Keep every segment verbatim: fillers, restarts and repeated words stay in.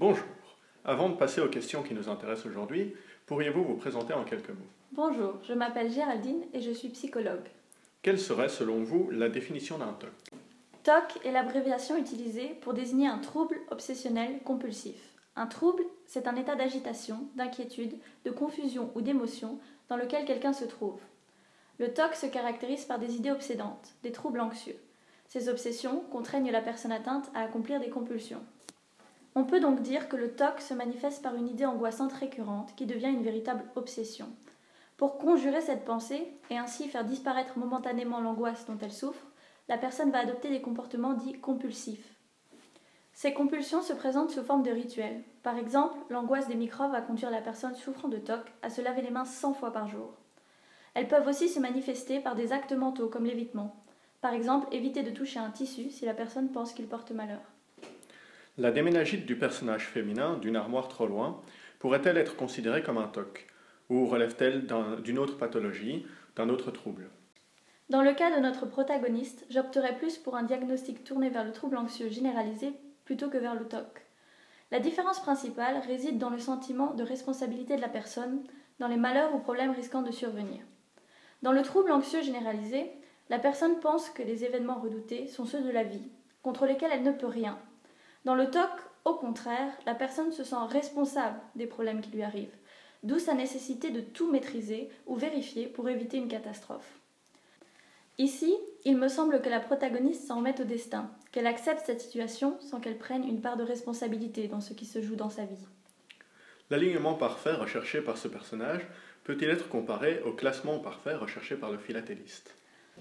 Bonjour. Avant de passer aux questions qui nous intéressent aujourd'hui, pourriez-vous vous présenter en quelques mots? Bonjour, je m'appelle Géraldine et je suis psychologue. Quelle serait selon vous la définition d'un T O C? T O C est l'abréviation utilisée pour désigner un trouble obsessionnel compulsif. Un trouble, c'est un état d'agitation, d'inquiétude, de confusion ou d'émotion dans lequel quelqu'un se trouve. Le T O C se caractérise par des idées obsédantes, des troubles anxieux. Ces obsessions contraignent la personne atteinte à accomplir des compulsions. On peut donc dire que le T O C se manifeste par une idée angoissante récurrente qui devient une véritable obsession. Pour conjurer cette pensée et ainsi faire disparaître momentanément l'angoisse dont elle souffre, la personne va adopter des comportements dits compulsifs. Ces compulsions se présentent sous forme de rituels. Par exemple, l'angoisse des microbes va conduire la personne souffrant de T O C à se laver les mains cent fois par jour. Elles peuvent aussi se manifester par des actes mentaux comme l'évitement. Par exemple, éviter de toucher un tissu si la personne pense qu'il porte malheur. La déménagite du personnage féminin d'une armoire trop loin pourrait-elle être considérée comme un T O C? Ou relève-t-elle d'une autre pathologie, d'un autre trouble? Dans le cas de notre protagoniste, j'opterais plus pour un diagnostic tourné vers le trouble anxieux généralisé plutôt que vers le T O C. La différence principale réside dans le sentiment de responsabilité de la personne dans les malheurs ou problèmes risquant de survenir. Dans le trouble anxieux généralisé, la personne pense que les événements redoutés sont ceux de la vie, contre lesquels elle ne peut rien. Dans le T O C, au contraire, la personne se sent responsable des problèmes qui lui arrivent, d'où sa nécessité de tout maîtriser ou vérifier pour éviter une catastrophe. Ici, il me semble que la protagoniste s'en remet au destin, qu'elle accepte cette situation sans qu'elle prenne une part de responsabilité dans ce qui se joue dans sa vie. L'alignement parfait recherché par ce personnage peut-il être comparé au classement parfait recherché par le philatéliste?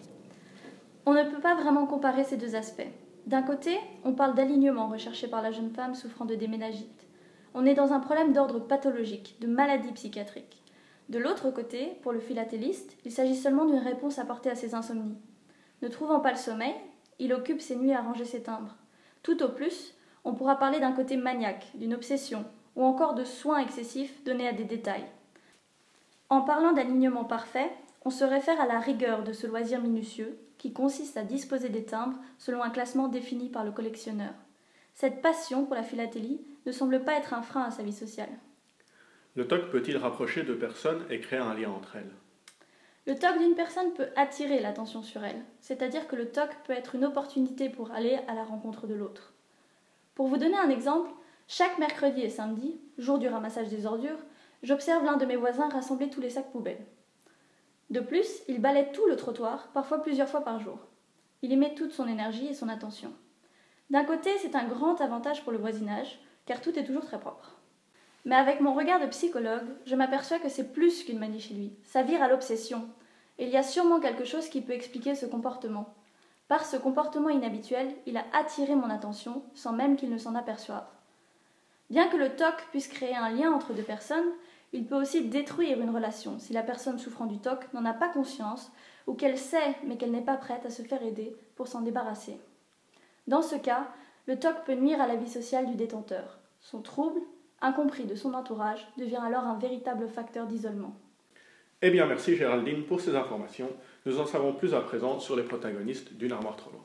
On ne peut pas vraiment comparer ces deux aspects. D'un côté, on parle d'alignement recherché par la jeune femme souffrant de déménagite. On est dans un problème d'ordre pathologique, de maladie psychiatrique. De l'autre côté, pour le philatéliste, il s'agit seulement d'une réponse apportée à ses insomnies. Ne trouvant pas le sommeil, il occupe ses nuits à ranger ses timbres. Tout au plus, on pourra parler d'un côté maniaque, d'une obsession, ou encore de soins excessifs donnés à des détails. En parlant d'alignement parfait, on se réfère à la rigueur de ce loisir minutieux, qui consiste à disposer des timbres selon un classement défini par le collectionneur. Cette passion pour la philatélie ne semble pas être un frein à sa vie sociale. Le T O C peut-il rapprocher deux personnes et créer un lien entre elles? Le T O C d'une personne peut attirer l'attention sur elle, c'est-à-dire que le T O C peut être une opportunité pour aller à la rencontre de l'autre. Pour vous donner un exemple, chaque mercredi et samedi, jour du ramassage des ordures, j'observe l'un de mes voisins rassembler tous les sacs poubelles. De plus, il balaie tout le trottoir, parfois plusieurs fois par jour. Il y met toute son énergie et son attention. D'un côté, c'est un grand avantage pour le voisinage, car tout est toujours très propre. Mais avec mon regard de psychologue, je m'aperçois que c'est plus qu'une manie chez lui. Ça vire à l'obsession. Et il y a sûrement quelque chose qui peut expliquer ce comportement. Par ce comportement inhabituel, il a attiré mon attention, sans même qu'il ne s'en aperçoive. Bien que le T O C puisse créer un lien entre deux personnes, il peut aussi détruire une relation si la personne souffrant du T O C n'en a pas conscience ou qu'elle sait mais qu'elle n'est pas prête à se faire aider pour s'en débarrasser. Dans ce cas, le T O C peut nuire à la vie sociale du détenteur. Son trouble, incompris de son entourage, devient alors un véritable facteur d'isolement. Eh bien merci Géraldine pour ces informations. Nous en savons plus à présent sur les protagonistes d'une armoire trop loin.